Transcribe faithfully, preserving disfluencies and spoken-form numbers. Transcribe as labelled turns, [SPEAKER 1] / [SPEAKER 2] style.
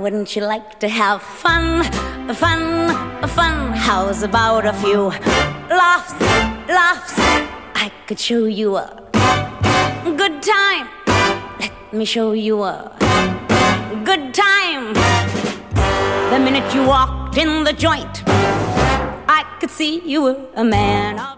[SPEAKER 1] wouldn't you like to have fun, fun, fun? How's about a few laughs, laughs? I could show you a good time. Let me show you a good time. The minute you walked in the joint, I could see you were a man of